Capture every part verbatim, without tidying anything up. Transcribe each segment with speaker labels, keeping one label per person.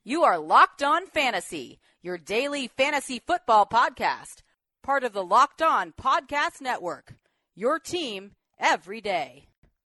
Speaker 1: You are Locked On Fantasy, your daily fantasy football podcast, part of the Locked On Podcast Network, your team every day.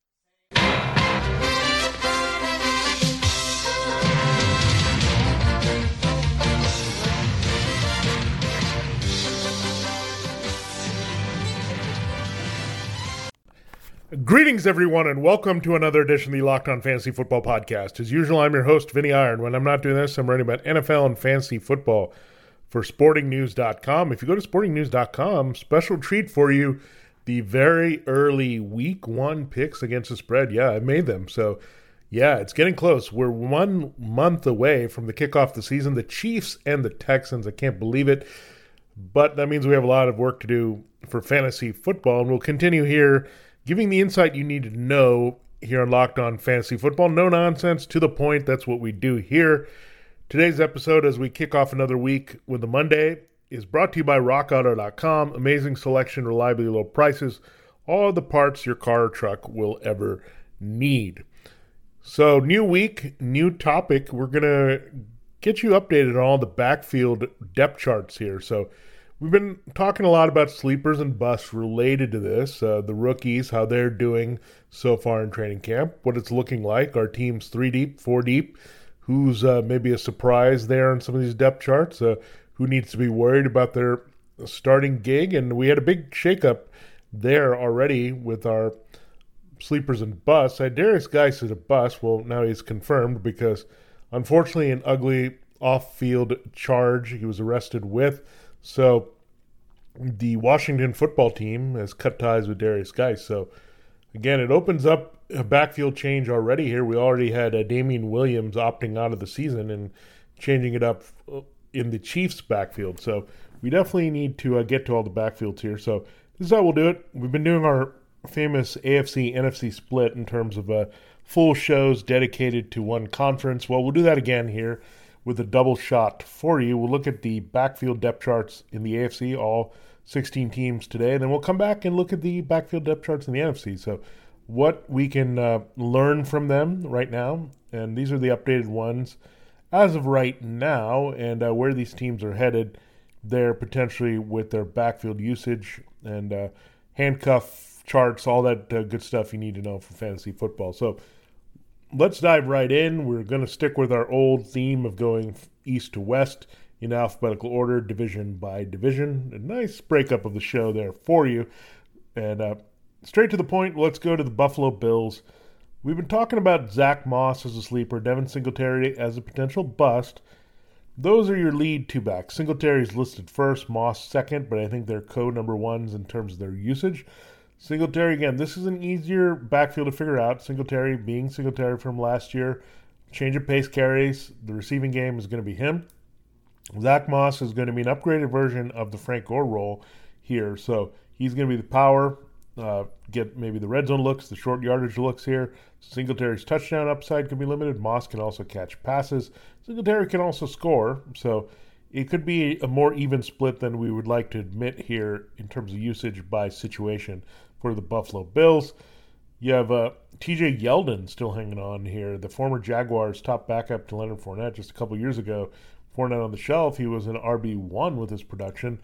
Speaker 2: Greetings, everyone, and welcome to another edition of the Locked On Fantasy Football Podcast. As usual, I'm your host, Vinny Iron. When I'm not doing this, I'm writing about N F L and fantasy football for sporting news dot com. If you go to sporting news dot com, special treat for you, the very early week one picks against the spread. Yeah, I made them. So, yeah, it's getting close. We're one month away from the kickoff of the season. The Chiefs and the Texans, I can't believe it. But that means we have a lot of work to do for fantasy football, and we'll continue here giving the insight you need to know here on Locked On Fantasy Football. No nonsense, to the point. That's what we do here. Today's episode, as we kick off another week with the Monday, is brought to you by rock auto dot com. Amazing selection, reliably low prices, all the parts your car or truck will ever need. So, new week, new topic. We're going to get you updated on all the backfield depth charts here. So, we've been talking a lot about sleepers and busts related to this, uh, the rookies, how they're doing so far in training camp, what it's looking like, our team's three deep, four deep, who's uh, maybe a surprise there on some of these depth charts, uh, who needs to be worried about their starting gig, and we had a big shakeup there already with our sleepers and busts. Uh, Derrius Guice is a bust. Well, now he's confirmed because, unfortunately, an ugly off-field charge he was arrested with. So the Washington football team has cut ties with Derrius Guice. So, again, it opens up a backfield change already here. We already had uh, Damian Williams opting out of the season and changing it up in the Chiefs' backfield. So we definitely need to uh, get to all the backfields here. So this is how we'll do it. We've been doing our famous A F C N F C split in terms of uh, full shows dedicated to one conference. Well, we'll do that again here with a double shot for you. We'll look at the backfield depth charts in the A F C, all sixteen teams today, and then we'll come back and look at the backfield depth charts in the N F C. So what we can uh, learn from them right now, and these are the updated ones as of right now, and uh, where these teams are headed there potentially with their backfield usage and uh, handcuff charts, all that uh, good stuff you need to know for fantasy football. So let's dive right in. We're going to stick with our old theme of going east to west in alphabetical order, division by division. A nice breakup of the show there for you. And uh, straight to the point, let's go to the Buffalo Bills. We've been talking about Zach Moss as a sleeper, Devin Singletary as a potential bust. Those are your lead two backs. Singletary's listed first, Moss second, but I think they're co-number ones in terms of their usage. Singletary, again, this is an easier backfield to figure out. Singletary being Singletary from last year. Change of pace carries. The receiving game is going to be him. Zach Moss is going to be an upgraded version of the Frank Gore role here. So he's going to be the power, uh, get maybe the red zone looks, the short yardage looks here. Singletary's touchdown upside can be limited. Moss can also catch passes. Singletary can also score. So it could be a more even split than we would like to admit here in terms of usage by situation for the Buffalo Bills. You have uh, T J Yeldon still hanging on here, the former Jaguars top backup to Leonard Fournette just a couple years ago. Fournette on the shelf, he was an R B one with his production.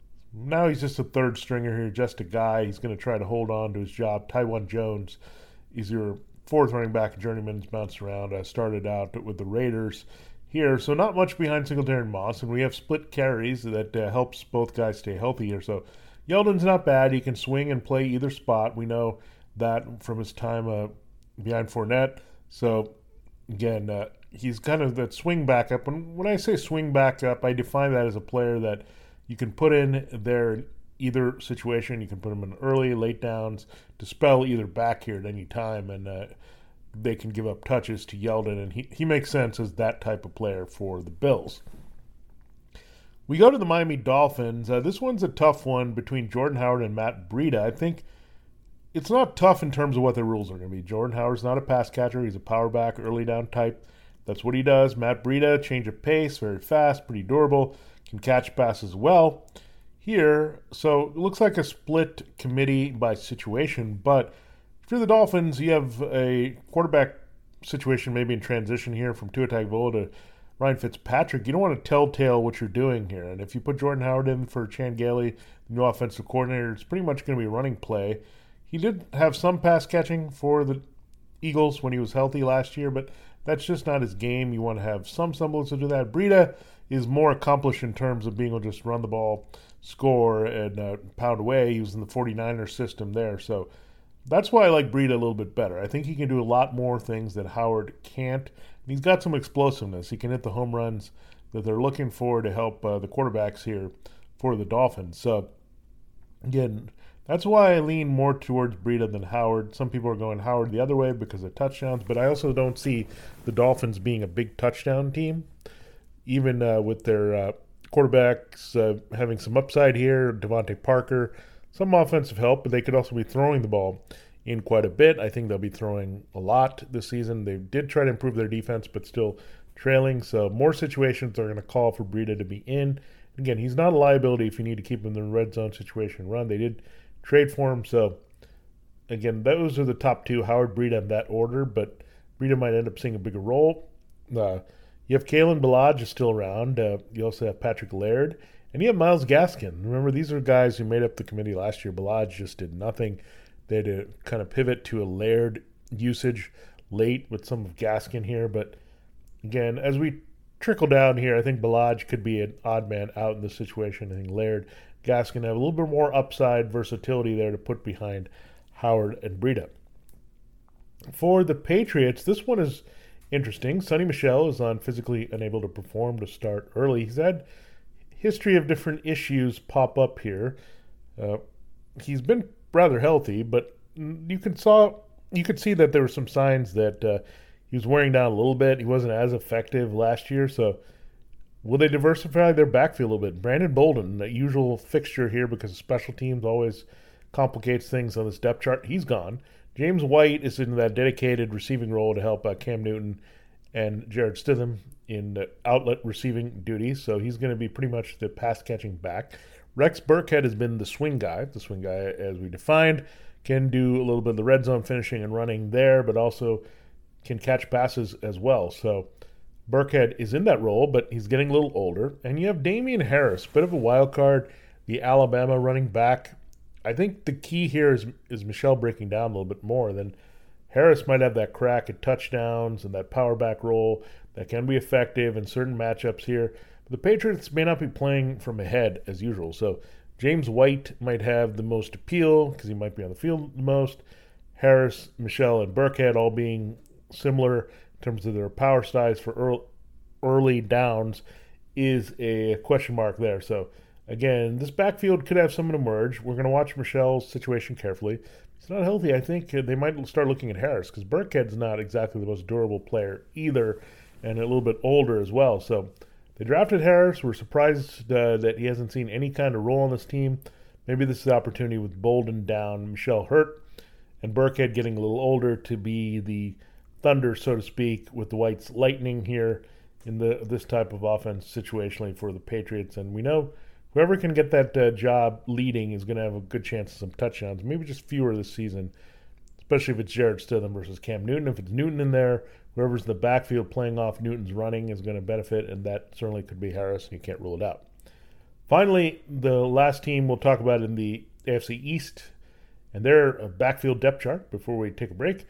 Speaker 2: Now he's just a third stringer here, just a guy. He's going to try to hold on to his job. Taiwan Jones is your fourth running back, journeyman, bounced around. I started out with the Raiders here, so not much behind Singletary and Moss, and we have split carries that uh, helps both guys stay healthy here. So Yeldon's not bad. He can swing and play either spot. We know that from his time uh, behind Fournette. So, again, uh, he's kind of that swing backup. And when I say swing backup, I define that as a player that you can put in there in either situation. You can put him in early, late downs to spell either back here at any time, and uh, they can give up touches to Yeldon. And he, he makes sense as that type of player for the Bills. We go to the Miami Dolphins. Uh, this one's a tough one between Jordan Howard and Matt Breida. I think it's not tough in terms of what the rules are going to be. Jordan Howard's not a pass catcher. He's a power back, early down type. That's what he does. Matt Breida, change of pace, very fast, pretty durable, can catch passes well. Here, so it looks like a split committee by situation, but for the Dolphins, you have a quarterback situation maybe in transition here from Tua Tagovailoa to Ryan Fitzpatrick, you don't want to telltale what you're doing here. And if you put Jordan Howard in for Chan Gailey, the new offensive coordinator, it's pretty much going to be running play. He did have some pass catching for the Eagles when he was healthy last year, but that's just not his game. You want to have some semblance to do that. Breida is more accomplished in terms of being able to just run the ball, score, and uh, pound away. He was in the 49ers system there. So that's why I like Breida a little bit better. I think he can do a lot more things that Howard can't. And he's got some explosiveness. He can hit the home runs that they're looking for to help uh, the quarterbacks here for the Dolphins. So, again, that's why I lean more towards Breida than Howard. Some people are going Howard the other way because of touchdowns, but I also don't see the Dolphins being a big touchdown team, even uh, with their uh, quarterbacks uh, having some upside here, Devontae Parker, some offensive help, but they could also be throwing the ball in quite a bit. I think they'll be throwing a lot this season. They did try to improve their defense, but still trailing, so more situations are going to call for Breida to be in. Again, he's not a liability if you need to keep him in the red zone situation run. They did trade for him. So, again, those are the top two, Howard, Breida in that order, but Breida might end up seeing a bigger role. Uh, you have Kalen Ballage is still around. Uh, you also have Patrick Laird, and you have Myles Gaskin. Remember, these are guys who made up the committee last year. Ballage just did nothing. They had to kind of pivot to a Laird usage late with some of Gaskin here, but again, as we trickle down here, I think Ballage could be an odd man out in this situation. I think Laird, Gaskin have a little bit more upside versatility there to put behind Howard and Breida. For the Patriots, this one is interesting. Sonny Michel is on physically unable to perform to start early. He's had history of different issues pop up here. Uh, he's been rather healthy, but you can saw you could see that there were some signs that uh, he was wearing down a little bit. He wasn't as effective last year, so will they diversify their backfield a little bit? Brandon Bolden, the usual fixture here because special teams always complicates things on this depth chart, he's gone. James White is in that dedicated receiving role to help uh, Cam Newton and Jared Stidham in the outlet receiving duties, so he's going to be pretty much the pass-catching back. Rex Burkhead has been the swing guy. The swing guy, as we defined, can do a little bit of the red zone finishing and running there, but also can catch passes as well. So Burkhead is in that role, but he's getting a little older. And you have Damian Harris, bit of a wild card, the Alabama running back. I think the key here is is Michel breaking down a little bit more. Then Harris might have that crack at touchdowns and that power back role that can be effective in certain matchups here. But the Patriots may not be playing from ahead as usual. So James White might have the most appeal because he might be on the field the most. Harris, Michel, and Burkhead all being similar in terms of their power size for early, early downs is a question mark there. So, again, this backfield could have someone emerge. We're going to watch Michel's situation carefully. If he's not healthy, I think they might start looking at Harris because Burkhead's not exactly the most durable player either and a little bit older as well. So they drafted Harris. We're surprised uh, that he hasn't seen any kind of role on this team. Maybe this is the opportunity with Bolden down, Michel hurt, and Burkhead getting a little older to be the thunder, so to speak, with the Whites lightning here in the this type of offense situationally for the Patriots. And we know whoever can get that uh, job leading is going to have a good chance of some touchdowns, maybe just fewer this season, especially if it's Jared Stidham versus Cam Newton. If it's Newton in there, whoever's in the backfield playing off Newton's running is going to benefit, and that certainly could be Harris. You can't rule it out. Finally, the last team we'll talk about in the A F C East, and their backfield depth chart before we take a break,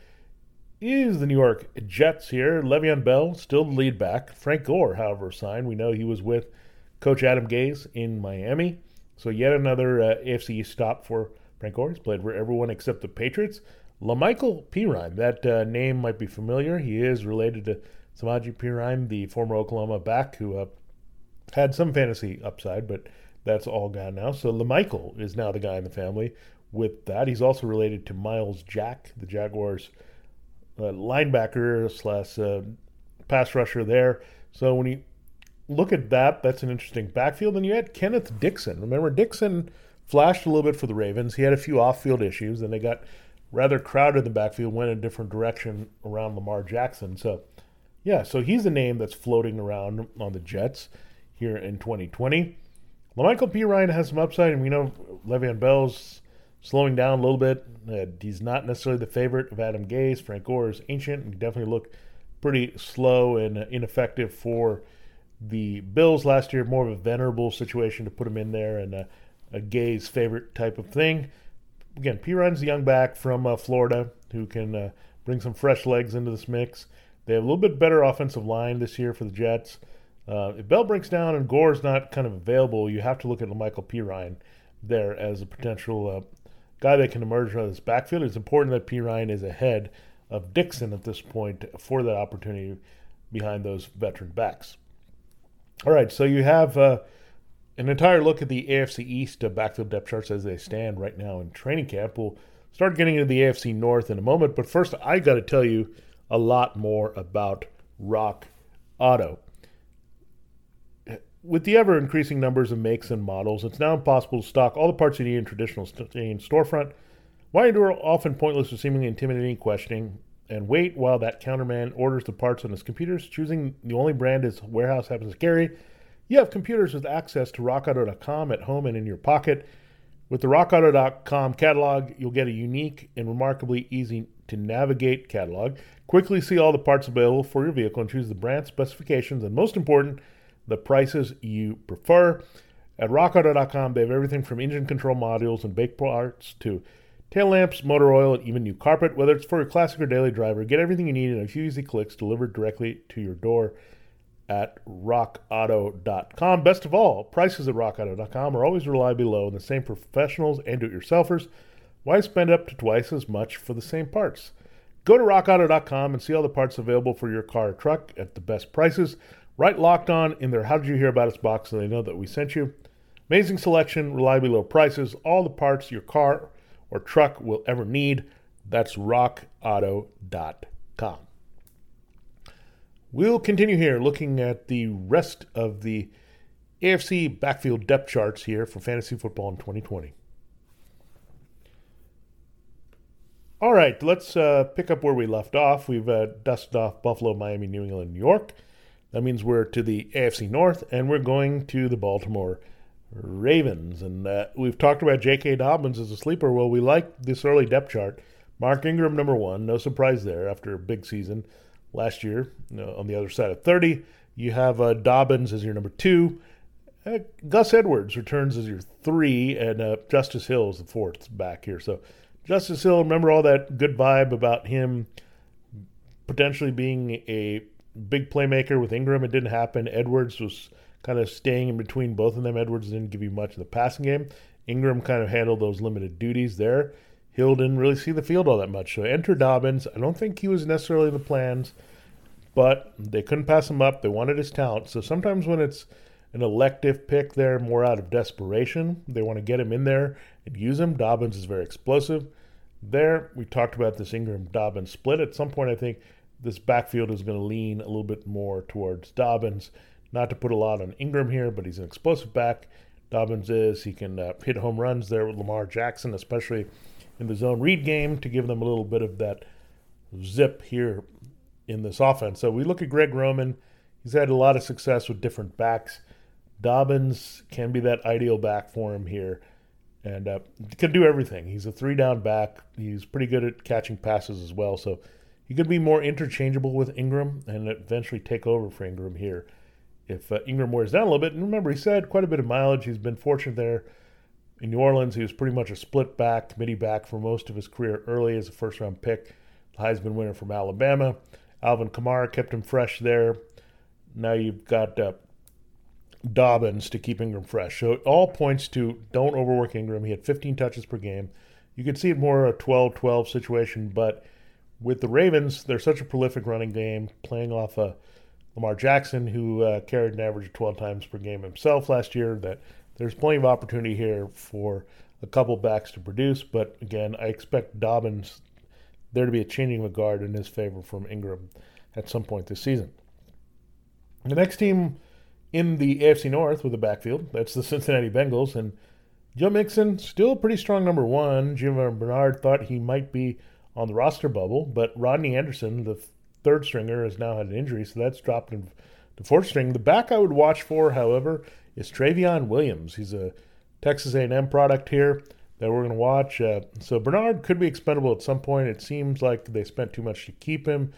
Speaker 2: is the New York Jets here. Le'Veon Bell, still the lead back. Frank Gore, however, signed. We know he was with Coach Adam Gase in Miami. So yet another uh, A F C East stop for Frank Gore. He's played for everyone except the Patriots. LaMichael Pirine, that uh, name might be familiar. He is related to Samaje Perine, the former Oklahoma back who uh, had some fantasy upside, but that's all gone now. So LaMichael is now the guy in the family with that. He's also related to Miles Jack, the Jaguars' uh, linebacker slash uh, pass rusher there. So when you look at that, that's an interesting backfield. And you had Kenneth Dixon. Remember, Dixon flashed a little bit for the Ravens. He had a few off-field issues, and they got rather crowded in the backfield, went in a different direction around Lamar Jackson. So, yeah, so he's a name that's floating around on the Jets here in twenty twenty. LaMichael Pirine has some upside, and we know Le'Veon Bell's slowing down a little bit. Uh, he's not necessarily the favorite of Adam Gase. Frank Gore is ancient and definitely look pretty slow and ineffective for the Bills last year. More of a venerable situation to put him in there and a, a Gay's favorite type of thing. Again, Perine's a young back from uh, Florida who can uh, bring some fresh legs into this mix. They have a little bit better offensive line this year for the Jets. Uh, if Bell breaks down and Gore's not kind of available, you have to look at La'Mical Perine there as a potential uh, guy that can emerge out of this backfield. It's important that Perine is ahead of Dixon at this point for that opportunity behind those veteran backs. All right, so you have uh, an entire look at the A F C East uh, backfield depth charts as they stand right now in training camp. We'll start getting into the A F C North in a moment, but first I got to tell you a lot more about Rock Auto. With the ever-increasing numbers of makes and models, it's now impossible to stock all the parts you need in traditional st- storefront. Why endure often pointless or seemingly intimidating questioning and wait while that counterman orders the parts on his computers, choosing the only brand his warehouse happens to carry? You have computers with access to rock auto dot com at home and in your pocket. With the rock auto dot com catalog, you'll get a unique and remarkably easy-to-navigate catalog. Quickly see all the parts available for your vehicle and choose the brand, specifications, and most important, the prices you prefer. At rock auto dot com, they have everything from engine control modules and brake parts to tail lamps, motor oil, and even new carpet. Whether it's for your classic or daily driver, get everything you need in a few easy clicks delivered directly to your door at rock auto dot com. Best of all, prices at rock auto dot com are always reliably low, and the same for professionals and do-it-yourselfers. Why spend up to twice as much for the same parts? Go to rock auto dot com and see all the parts available for your car or truck at the best prices. Write Locked On in their How Did You Hear About Us box so they know that we sent you. Amazing selection, reliably low prices, all the parts your car or truck will ever need. That's rock auto dot com. We'll continue here looking at the rest of the A F C backfield depth charts here for fantasy football in twenty twenty. All right, let's uh, pick up where we left off. We've uh, dusted off Buffalo, Miami, New England, New York. That means we're to the A F C North, and we're going to the Baltimore Ravens. And uh, we've talked about J K. Dobbins as a sleeper. Well, we like this early depth chart. Mark Ingram, number one. No surprise there after a big season last year. You know, on the other side of thirty, you have uh, Dobbins as your number two. Uh, Gus Edwards returns as your three, and uh, Justice Hill is the fourth back here. So Justice Hill, remember all that good vibe about him potentially being a big playmaker with Ingram. It didn't happen. Edwards was kind of staying in between both of them. Edwards didn't give you much of the passing game. Ingram kind of handled those limited duties there. Hill didn't really see the field all that much. So enter Dobbins. I don't think he was necessarily in the plans, but they couldn't pass him up. They wanted his talent. So sometimes when it's an elective pick there, more out of desperation, they want to get him in there and use him. Dobbins is very explosive. There, we talked about this Ingram-Dobbins split. At some point, I think this backfield is going to lean a little bit more towards Dobbins. Not to put a lot on Ingram here, but he's an explosive back. Dobbins is. He can uh, hit home runs there with Lamar Jackson, especially in the zone read game, to give them a little bit of that zip here in this offense. So we look at Greg Roman. He's had a lot of success with different backs. Dobbins can be that ideal back for him here and uh, can do everything. He's a three-down back. He's pretty good at catching passes as well. So he could be more interchangeable with Ingram and eventually take over for Ingram here if uh, Ingram wears down a little bit. And remember, he's had quite a bit of mileage. He's been fortunate there. In New Orleans, he was pretty much a split back, committee back for most of his career early as a first-round pick. The Heisman winner from Alabama. Alvin Kamara kept him fresh there. Now you've got uh, Dobbins to keep Ingram fresh. So it all points to don't overwork Ingram. He had fifteen touches per game. You could see it more a twelve twelve situation, but with the Ravens, they're such a prolific running game, playing off uh, Lamar Jackson, who uh, carried an average of twelve times per game himself last year, that there's plenty of opportunity here for a couple backs to produce. But again, I expect Dobbins there to be a changing of the guard in his favor from Ingram at some point this season. The next team in the A F C North with the backfield, that's the Cincinnati Bengals. And Joe Mixon, still a pretty strong number one. Jim Bernard thought he might be on the roster bubble, but Rodney Anderson, the third stringer, has now had an injury, so that's dropped him to fourth string. The back I would watch for, however, is Travion Williams. He's a Texas A and M product here that we're going to watch. Uh, so Bernard could be expendable at some point. It seems like they spent too much to keep him.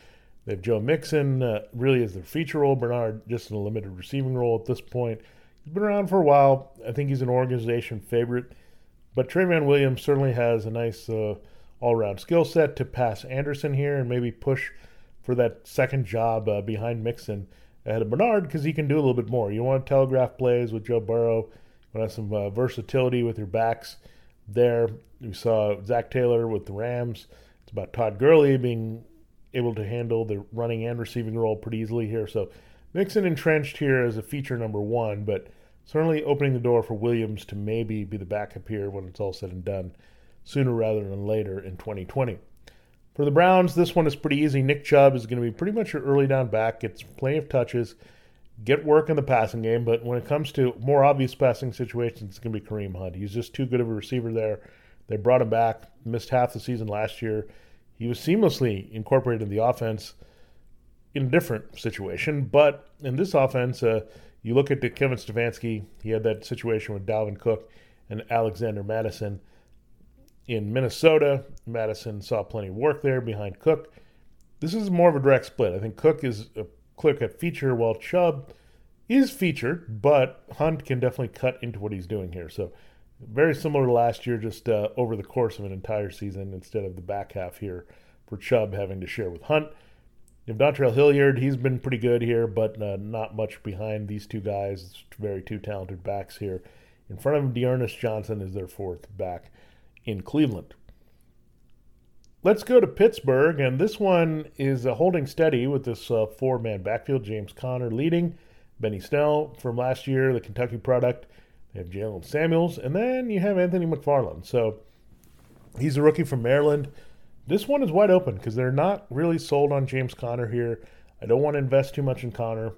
Speaker 2: They have Joe Mixon uh, really as their feature role. Bernard just in a limited receiving role at this point. He's been around for a while. I think he's an organization favorite. But Trayveon Williams certainly has a nice uh, all-around skill set to pass Anderson here and maybe push for that second job uh, behind Mixon ahead of Bernard because he can do a little bit more. You want to telegraph plays with Joe Burrow. You want to have some uh, versatility with your backs there. We saw Zach Taylor with the Rams. It's about Todd Gurley being able to handle the running and receiving role pretty easily here. So Mixon entrenched here as a feature number one, but certainly opening the door for Williams to maybe be the backup here when it's all said and done sooner rather than later in twenty twenty. For the Browns, this one is pretty easy. Nick Chubb is going to be pretty much your early down back, gets plenty of touches, get work in the passing game, but when it comes to more obvious passing situations, it's going to be Kareem Hunt. He's just too good of a receiver there. They brought him back, missed half the season last year. He was seamlessly incorporated in the offense in a different situation, but in this offense, uh, you look at the Kevin Stefanski, he had that situation with Dalvin Cook and Alexander Mattison. In Minnesota, Madison saw plenty of work there behind Cook. This is more of a direct split. I think Cook is a clear-cut feature while Chubb is featured, but Hunt can definitely cut into what he's doing here. So very similar to last year, just uh, over the course of an entire season instead of the back half here for Chubb having to share with Hunt. You have Dontrell Hilliard. He's been pretty good here, but uh, not much behind these two guys. It's very two talented backs here. In front of him, D'Ernest Johnson is their fourth back in Cleveland. Let's go to Pittsburgh, and this one is uh, holding steady with this uh, four-man backfield. James Conner leading, Benny Snell from last year, the Kentucky product. They have Jalen Samuels, and then you have Anthony McFarland. So he's a rookie from Maryland. This one is wide open because they're not really sold on James Conner here. I don't want to invest too much in Conner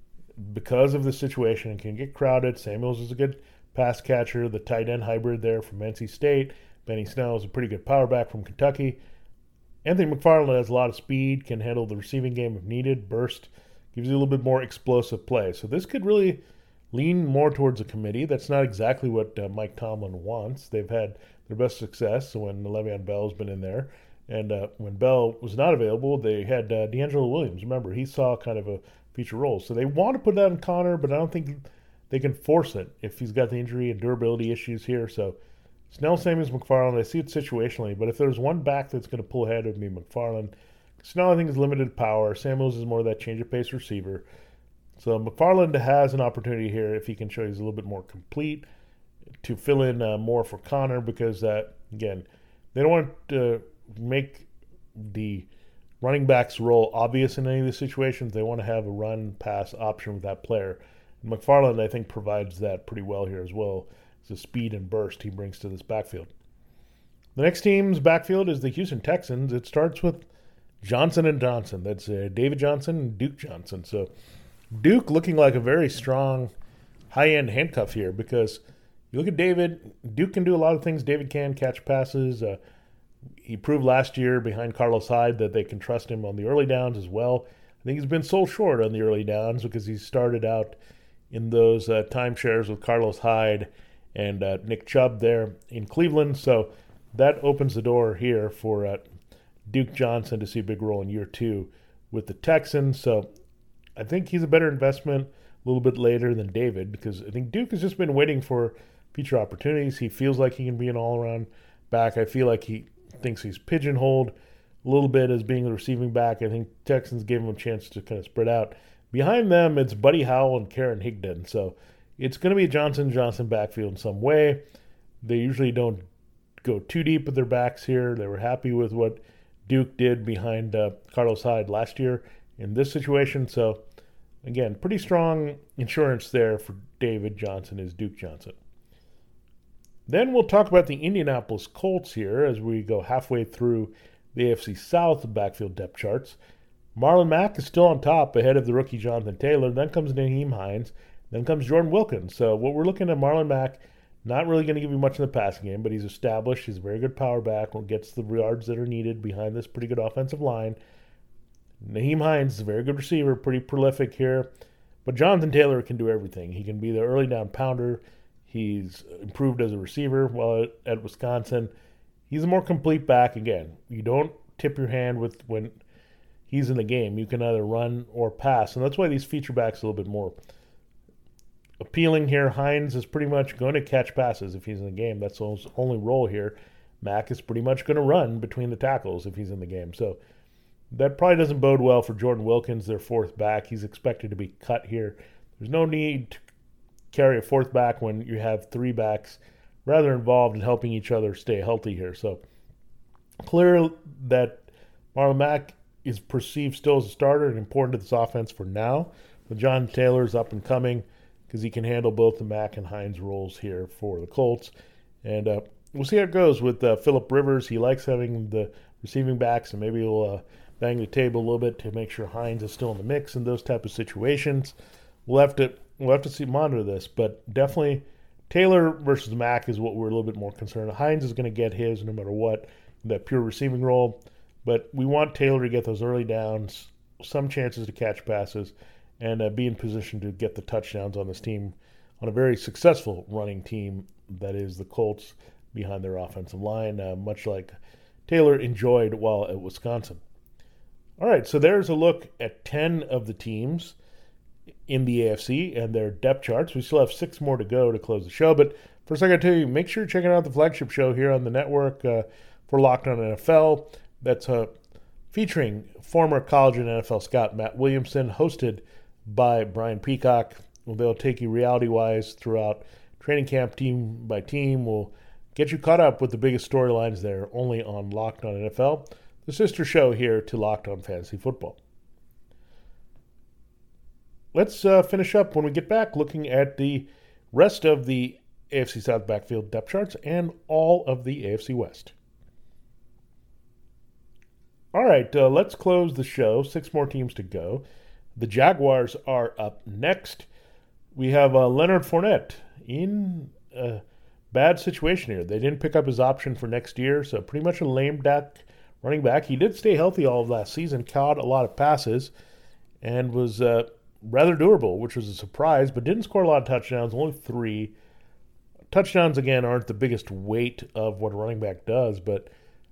Speaker 2: because of the situation. It can get crowded. Samuels is a good pass catcher, the tight end hybrid there from N C State. Benny Snell is a pretty good power back from Kentucky. Anthony McFarland has a lot of speed, can handle the receiving game if needed, burst, gives you a little bit more explosive play. So this could really lean more towards a committee. That's not exactly what uh, Mike Tomlin wants. They've had their best success when Le'Veon Bell's been in there. And uh, when Bell was not available, they had uh, D'Angelo Williams. Remember, he saw kind of a feature role. So they want to put that in Conner, but I don't think they can force it if he's got the injury and durability issues here. So Snell, Samuels, McFarland, I see it situationally, but if there's one back that's going to pull ahead, it would be McFarland. Snell, I think, is limited power. Samuels is more of that change-of-pace receiver. So McFarland has an opportunity here if he can show he's a little bit more complete to fill in uh, more for Conner because, uh, again, they don't want to make the running back's role obvious in any of the situations. They want to have a run-pass option with that player. And McFarland, I think, provides that pretty well here as well. The speed and burst he brings to this backfield. The next team's backfield is the Houston Texans. It starts with Johnson and Johnson. That's uh, David Johnson and Duke Johnson. So Duke looking like a very strong high-end handcuff here because you look at David, Duke can do a lot of things. David can catch passes. Uh, he proved last year behind Carlos Hyde that they can trust him on the early downs as well. I think he's been sold short on the early downs because he started out in those uh, timeshares with Carlos Hyde and uh, Nick Chubb there in Cleveland. So that opens the door here for uh, Duke Johnson to see a big role in year two with the Texans. So I think he's a better investment a little bit later than David because I think Duke has just been waiting for future opportunities. He feels like he can be an all-around back. I feel like he thinks he's pigeonholed a little bit as being a receiving back. I think Texans gave him a chance to kind of spread out. Behind them, it's Buddy Howell and Karen Higdon. So it's going to be a Johnson Johnson backfield in some way. They usually don't go too deep with their backs here. They were happy with what Duke did behind uh, Carlos Hyde last year in this situation. So, again, pretty strong insurance there for David Johnson is Duke Johnson. Then we'll talk about the Indianapolis Colts here as we go halfway through the A F C South backfield depth charts. Marlon Mack is still on top ahead of the rookie Jonathan Taylor. Then comes Nyheim Hines. Then comes Jordan Wilkins. So what we're looking at, Marlon Mack, not really going to give you much in the passing game, but he's established. He's a very good power back. Gets the yards that are needed behind this pretty good offensive line. Nyheim Hines is a very good receiver, pretty prolific here. But Jonathan Taylor can do everything. He can be the early down pounder. He's improved as a receiver while at, at Wisconsin. He's a more complete back. Again, you don't tip your hand with when he's in the game. You can either run or pass, and that's why these feature backs are a little bit more appealing here. Hines is pretty much going to catch passes if he's in the game. That's his only role here. Mack is pretty much going to run between the tackles if he's in the game. So that probably doesn't bode well for Jordan Wilkins, their fourth back. He's expected to be cut here. There's no need to carry a fourth back when you have three backs rather involved in helping each other stay healthy here. So clear that Marlon Mack is perceived still as a starter and important to this offense for now. But John Taylor's up and coming because he can handle both the Mack and Hines roles here for the Colts. And uh, we'll see how it goes with uh, Phillip Rivers. He likes having the receiving backs, and maybe he'll uh, bang the table a little bit to make sure Hines is still in the mix in those type of situations. We'll have to we'll have to see monitor this, but definitely Taylor versus Mack is what we're a little bit more concerned. Hines is going to get his no matter what, that pure receiving role, but we want Taylor to get those early downs, some chances to catch passes, and uh, be in position to get the touchdowns on this team, on a very successful running team that is the Colts behind their offensive line, uh, much like Taylor enjoyed while at Wisconsin. All right, so there's a look at ten of the teams in the A F C and their depth charts. We still have six more to go to close the show, but first I got to tell you, make sure you're checking out the flagship show here on the network uh, for Locked On N F L. That's uh, featuring former college and N F L scout Matt Williamson, hosted by Brian Peacock. They'll take you reality-wise throughout training camp, team by team. We'll get you caught up with the biggest storylines there, only on Locked On N F L, the sister show here to Locked On Fantasy Football. Let's uh, finish up when we get back looking at the rest of the A F C South backfield depth charts and all of the A F C West. All right, uh, let's close the show. Six more teams to go. The Jaguars are up next. We have uh, Leonard Fournette in a bad situation here. They didn't pick up his option for next year, so pretty much a lame duck running back. He did stay healthy all of last season, caught a lot of passes, and was uh, rather durable, which was a surprise, but didn't score a lot of touchdowns, only three. Touchdowns, again, aren't the biggest weight of what a running back does, but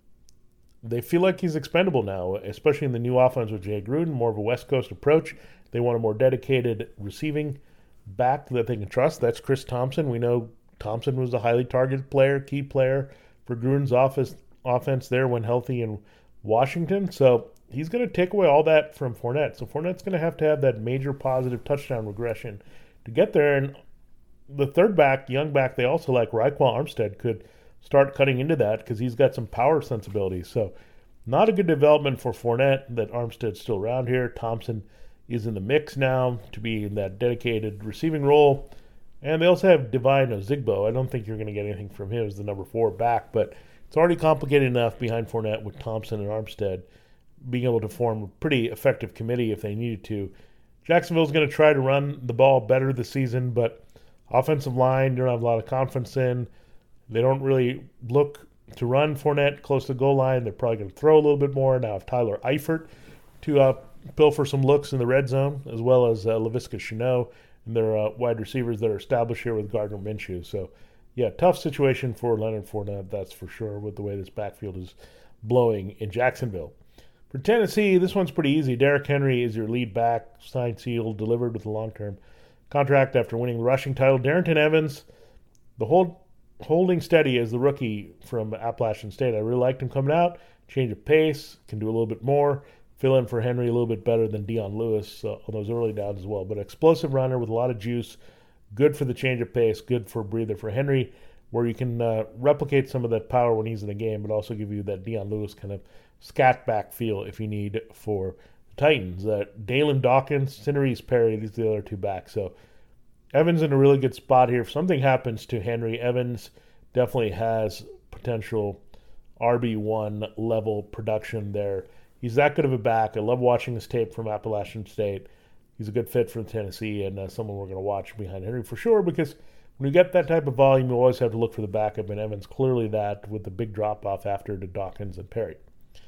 Speaker 2: they feel like he's expendable now, especially in the new offense with Jay Gruden, more of a West Coast approach. They want a more dedicated receiving back that they can trust. That's Chris Thompson. We know Thompson was a highly targeted player, key player for Gruden's office, offense there when healthy in Washington. So he's going to take away all that from Fournette. So Fournette's going to have to have that major positive touchdown regression to get there. And the third back, young back, they also like Raekwon Armstead could start cutting into that because he's got some power sensibility. So not a good development for Fournette that Armstead's still around here. Thompson is in the mix now to be in that dedicated receiving role. And they also have Divine Ozigbo. I don't think you're going to get anything from him as the number four back, but it's already complicated enough behind Fournette with Thompson and Armstead being able to form a pretty effective committee if they needed to. Jacksonville's going to try to run the ball better this season, but offensive line, they don't have a lot of confidence in. They don't really look to run Fournette close to the goal line. They're probably going to throw a little bit more. Now have Tyler Eifert to uh, pilfer some looks in the red zone, as well as uh, Laviska Shenault and their uh, wide receivers that are established here with Gardner Minshew. So, yeah, tough situation for Leonard Fournette, that's for sure, with the way this backfield is blowing in Jacksonville. For Tennessee, this one's pretty easy. Derrick Henry is your lead back, signed, sealed, delivered with a long-term contract after winning the rushing title. Darrington Evans, the whole holding steady as the rookie from Appalachian State. I really liked him coming out. Change of pace, can do a little bit more. Fill in for Henry a little bit better than Dion Lewis uh, on those early downs as well. But explosive runner with a lot of juice. Good for the change of pace. Good for a breather for Henry, where you can uh, replicate some of that power when he's in the game, but also give you that Dion Lewis kind of scat back feel if you need for the Titans. Uh, Dalen Dawkins, Cinereese Perry, these are the other two backs. So Evans in a really good spot here. If something happens to Henry, Evans definitely has potential R B one level production there. He's that good of a back. I love watching his tape from Appalachian State. He's a good fit for Tennessee and uh, someone we're going to watch behind Henry for sure, because when you get that type of volume, you always have to look for the backup, and Evans clearly that with the big drop-off after to Dawkins and Perry.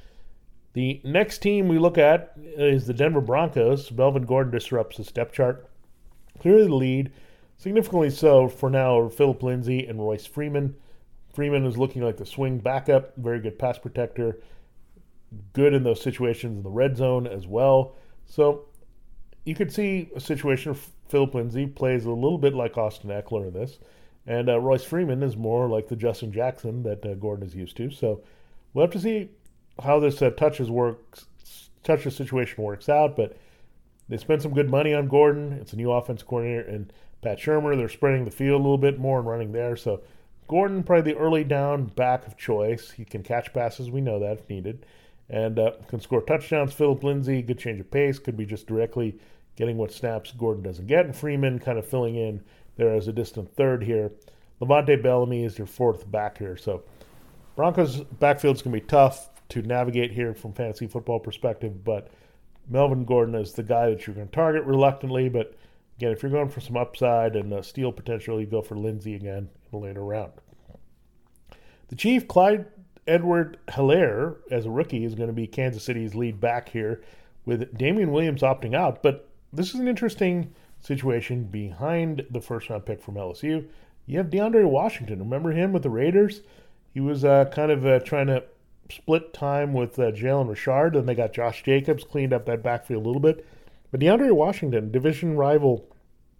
Speaker 2: The next team we look at is the Denver Broncos. Melvin Gordon disrupts the step chart. Clearly the lead, significantly so for now, are Philip Lindsay and Royce Freeman. Freeman is looking like the swing backup, very good pass protector. good in those situations in the red zone as well. So you could see a situation where Phillip Lindsay plays a little bit like Austin Ekeler in this, and uh, Royce Freeman is more like the Justin Jackson that uh, Gordon is used to. So we'll have to see how this uh, touches works, touches situation works out, but they spent some good money on Gordon. It's a new offensive coordinator, and Pat Shurmur. They're spreading the field a little bit more and running there. So Gordon, probably the early down back of choice. He can catch passes, we know that if needed, and uh, can score touchdowns. Phillip Lindsay, good change of pace, could be just directly getting what snaps Gordon doesn't get, and Freeman kind of filling in there as a distant third here. Levante Bellamy is your fourth back here. So Broncos backfield's going to be tough to navigate here from fantasy football perspective, but Melvin Gordon is the guy that you're going to target reluctantly. But again, if you're going for some upside and uh, steal potential, you go for Lindsay again in a later round. The Chief, Clyde Edwards-Helaire, as a rookie, is going to be Kansas City's lead back here, with Damian Williams opting out. But this is an interesting situation behind the first-round pick from L S U. You have DeAndre Washington. Remember him with the Raiders? He was uh, kind of uh, trying to split time with uh, Jalen Richard, and they got Josh Jacobs, cleaned up that backfield a little bit. But DeAndre Washington, division rival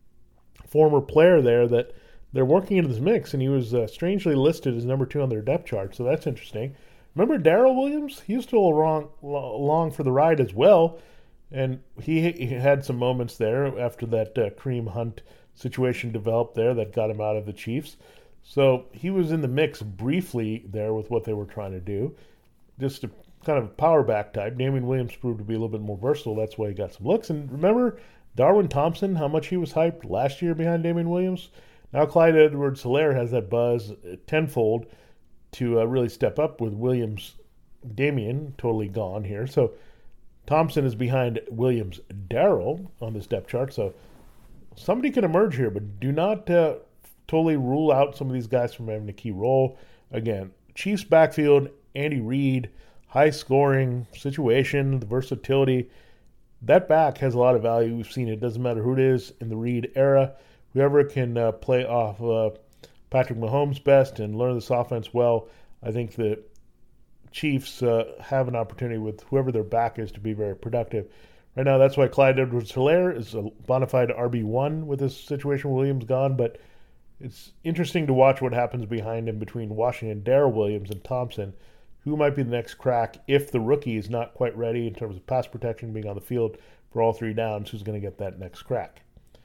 Speaker 2: former player there, that they're working into this mix, and he was uh, strangely listed as number two on their depth chart, so that's interesting. Remember Darrell Williams? He was still along, along for the ride as well. And he, he had some moments there after that uh, Kareem Hunt situation developed there that got him out of the Chiefs. So he was in the mix briefly there with what they were trying to do. Just a kind of power back type. Damian Williams proved to be a little bit more versatile. That's why he got some looks. And remember Darwin Thompson, how much he was hyped last year behind Damian Williams? Now Clyde Edwards-Helaire has that buzz tenfold to uh, really step up with Williams. Damian totally gone here. So Thompson is behind Williams Darrell on this depth chart, so somebody can emerge here, but do not uh, totally rule out some of these guys from having a key role. Again, Chiefs backfield, Andy Reid, high-scoring situation, the versatility. That back has a lot of value. We've seen it. It doesn't matter who it is in the Reid era. Whoever can uh, play off uh, Patrick Mahomes best and learn this offense well, I think the Chiefs uh, have an opportunity with whoever their back is to be very productive. Right now, that's why Clyde Edwards-Helaire is a bona fide R B one with this situation. Williams gone, but it's interesting to watch what happens behind him between Washington, Darrell Williams, and Thompson. Who might be the next crack if the rookie is not quite ready in terms of pass protection, being on the field for all three downs? Who's going to get that next crack?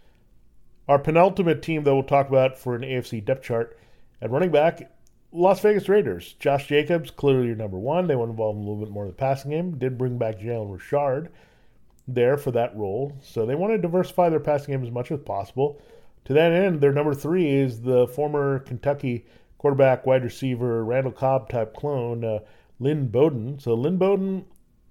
Speaker 2: Our penultimate team that we'll talk about for an A F C depth chart at running back, Las Vegas Raiders. Josh Jacobs, clearly your number one. They want to involve him a little bit more in the passing game. Did bring back Jalen Richard there for that role. So they want to diversify their passing game as much as possible. To that end, their number three is the former Kentucky quarterback, wide receiver, Randall Cobb type clone, uh, Lynn Bowden. So Lynn Bowden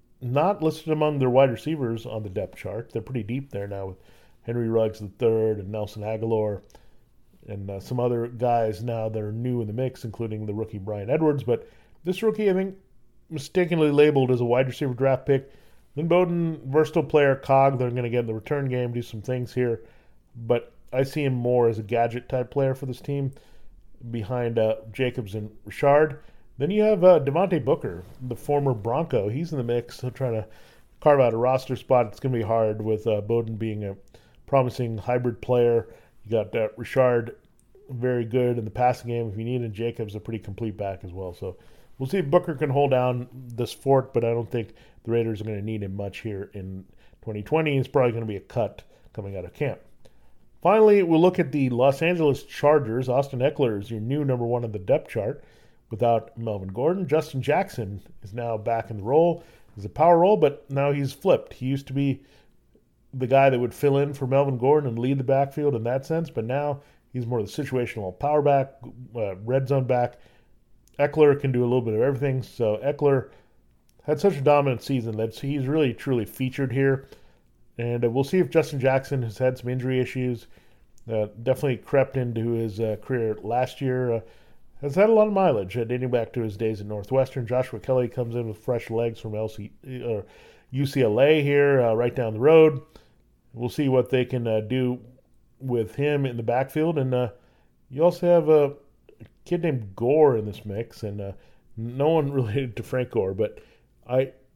Speaker 2: not listed among their wide receivers on the depth chart. They're pretty deep there now with Henry Ruggs the third and Nelson Aguilar and uh, some other guys now that are new in the mix, including the rookie Brian Edwards. But this rookie, I think, mistakenly labeled as a wide receiver draft pick. Lynn Bowden, versatile player, cog. They're going to get in the return game, do some things here. But I see him more as a gadget-type player for this team behind uh, Jacobs and Richard. Then you have uh, Devontae Booker, the former Bronco. He's in the mix, so trying to carve out a roster spot. It's going to be hard with uh, Bowden being a promising hybrid player. You got uh, Richard, very good in the passing game if you need, and Jacobs a pretty complete back as well. So we'll see if Booker can hold down this fort, but I don't think the Raiders are going to need him much here in twenty twenty. It's probably going to be a cut coming out of camp. Finally, we'll look at the Los Angeles Chargers. Austin Ekeler is your new number one on the depth chart without Melvin Gordon. Justin Jackson is now back in the role. It's a power role, but now he's flipped. He used to be the guy that would fill in for Melvin Gordon and lead the backfield in that sense, but now he's more the situational power back, uh, red zone back. Ekeler can do a little bit of everything, so Ekeler had such a dominant season that he's really, truly featured here. And uh, we'll see if Justin Jackson has had some injury issues. Uh, definitely crept into his uh, career last year. Uh, has had a lot of mileage uh, dating back to his days at Northwestern. Joshua Kelly comes in with fresh legs from L C, uh, U C L A here, uh, right down the road. We'll see what they can uh, do with him in the backfield. And uh, you also have a kid named Gore in this mix, and uh, no one related to Frank Gore, but I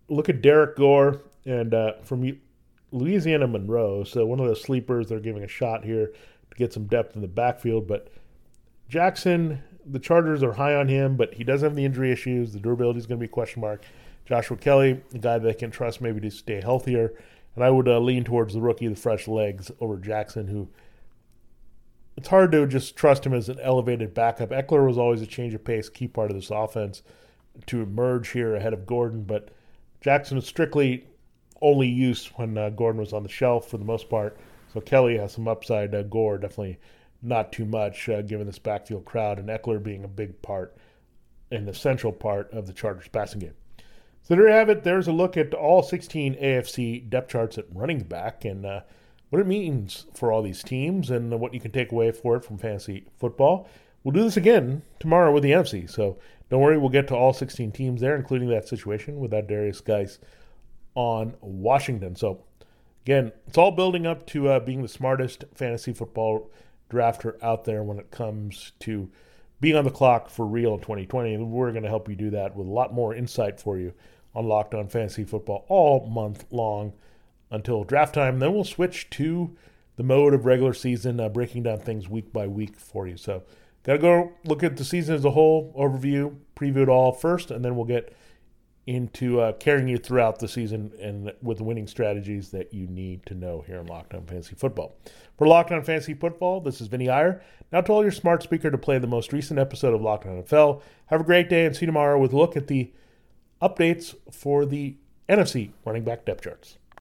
Speaker 2: look at Derek Gore and uh, from Louisiana Monroe. So one of the sleepers, they're giving a shot here to get some depth in the backfield. But Jackson, the Chargers are high on him, but he does have the injury issues. The durability is going to be a question mark. Joshua Kelly, a guy that can trust maybe to stay healthier. And I would uh, lean towards the rookie, the fresh legs, over Jackson, who it's hard to just trust him as an elevated backup. Eckler was always a change of pace, key part of this offense to emerge here ahead of Gordon. But Jackson is strictly only use when uh, Gordon was on the shelf for the most part. So Kelly has some upside. Uh, Gore definitely not too much uh, given this backfield crowd, and Eckler being a big part and the central part of the Chargers passing game. So there you have it. There's a look at all sixteen A F C depth charts at running back and uh, what it means for all these teams and what you can take away for it from fantasy football. We'll do this again tomorrow with the N F C. So don't worry, we'll get to all sixteen teams there, including that situation with that Darius Geis on Washington. So again, it's all building up to uh, being the smartest fantasy football drafter out there when it comes to being on the clock for real in twenty twenty. And we're going to help you do that with a lot more insight for you on Locked On Fantasy Football all month long until draft time. Then we'll switch to the mode of regular season, uh, breaking down things week by week for you. So got to go look at the season as a whole, overview, preview it all first, and then we'll get into uh, carrying you throughout the season and with the winning strategies that you need to know here in Locked On Fantasy Football. For Locked On Fantasy Football, this is Vinny Iyer. Now tell your smart speaker to play the most recent episode of Locked On N F L. Have a great day and see you tomorrow with a look at the updates for the N F C running back depth charts.